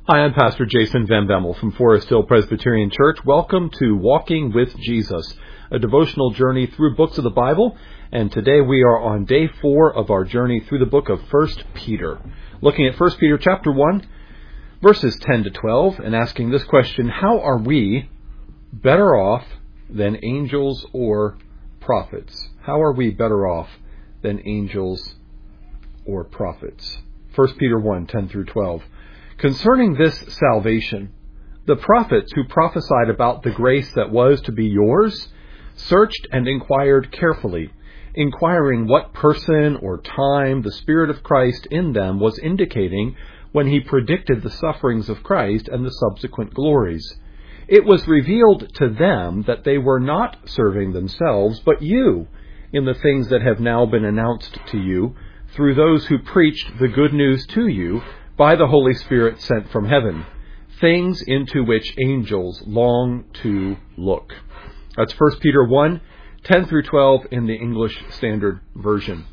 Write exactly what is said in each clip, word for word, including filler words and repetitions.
Hi, I'm Pastor Jason Van Bemmel from Forest Hill Presbyterian Church. Welcome to Walking with Jesus, a devotional journey through books of the Bible. And today we are on day four of our journey through the book of First Peter, looking at First Peter chapter one, verses ten to twelve, and asking this question: how are we better off than angels or prophets? How are we better off than angels or prophets? First Peter one, ten through twelve. Concerning this salvation, the prophets who prophesied about the grace that was to be yours searched and inquired carefully, inquiring what person or time the Spirit of Christ in them was indicating when he predicted the sufferings of Christ and the subsequent glories. It was revealed to them that they were not serving themselves, but you, in the things that have now been announced to you through those who preached the good news to you by the Holy Spirit sent from heaven, things into which angels long to look. That's First Peter one, ten through twelve in the English Standard Version.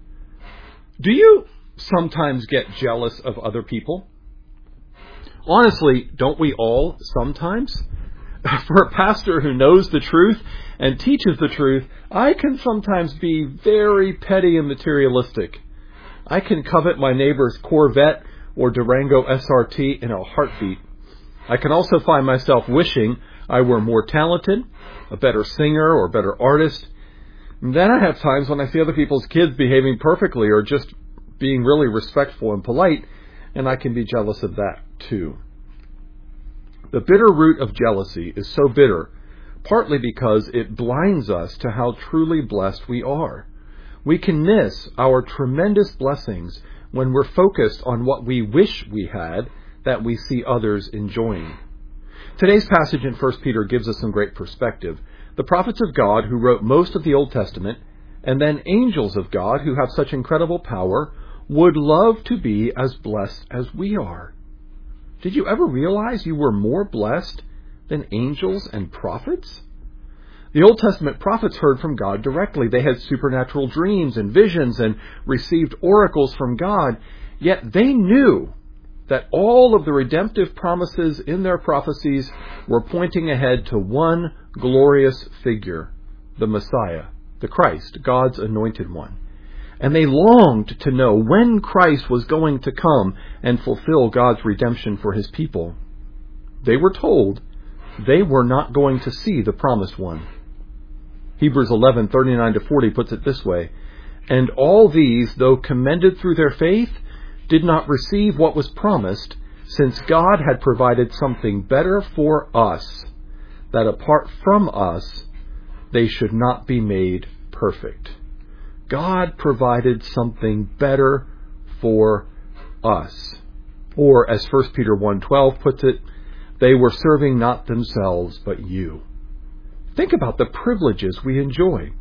Do you sometimes get jealous of other people? Honestly, don't we all sometimes? For a pastor who knows the truth and teaches the truth, I can sometimes be very petty and materialistic. I can covet my neighbor's Corvette or Durango S R T in a heartbeat. I can also find myself wishing I were more talented, a better singer or better artist. And then I have times when I see other people's kids behaving perfectly or just being really respectful and polite, and I can be jealous of that too. The bitter root of jealousy is so bitter, partly because it blinds us to how truly blessed we are. We can miss our tremendous blessings when we're focused on what we wish we had that we see others enjoying. Today's passage in First Peter gives us some great perspective. The prophets of God who wrote most of the Old Testament, and then angels of God who have such incredible power, would love to be as blessed as we are. Did you ever realize you were more blessed than angels and prophets? The Old Testament prophets heard from God directly. They had supernatural dreams and visions and received oracles from God. Yet they knew that all of the redemptive promises in their prophecies were pointing ahead to one glorious figure, the Messiah, the Christ, God's anointed one. And they longed to know when Christ was going to come and fulfill God's redemption for his people. They were told they were not going to see the promised one. Hebrews eleven, thirty-nine to forty puts it this way: and all these, though commended through their faith, did not receive what was promised, since God had provided something better for us, that apart from us, they should not be made perfect. God provided something better for us. Or, as First Peter one twelve puts it, they were serving not themselves, but you. Think about the privileges we enjoy.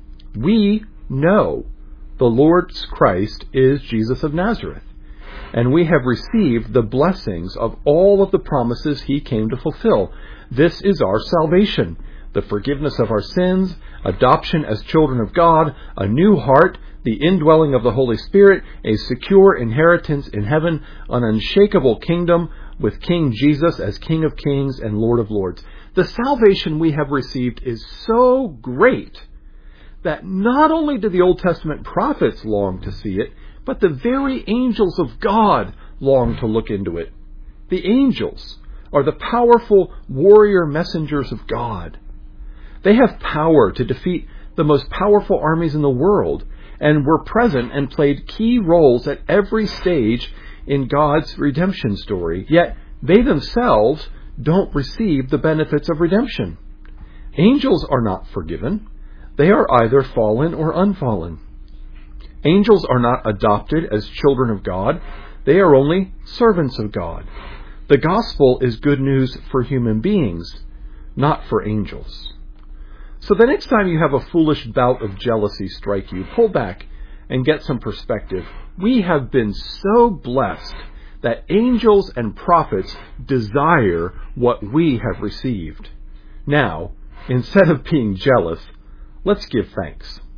We know the Lord Christ is Jesus of Nazareth, and we have received the blessings of all of the promises he came to fulfill. This is our salvation, the forgiveness of our sins, adoption as children of God, a new heart, the indwelling of the Holy Spirit, a secure inheritance in heaven, an unshakable kingdom with King Jesus as King of Kings and Lord of Lords. The salvation we have received is so great that not only do the Old Testament prophets long to see it, but the very angels of God long to look into it. The angels are the powerful warrior messengers of God. They have power to defeat the most powerful armies in the world, and were present and played key roles at every stage in God's redemption story. Yet they themselves don't receive the benefits of redemption. Angels are not forgiven. They are either fallen or unfallen. Angels are not adopted as children of God. They are only servants of God. The gospel is good news for human beings, not for angels. So the next time you have a foolish bout of jealousy strike you, pull back and get some perspective. We have been so blessed that angels and prophets desire what we have received. Now, instead of being jealous, let's give thanks.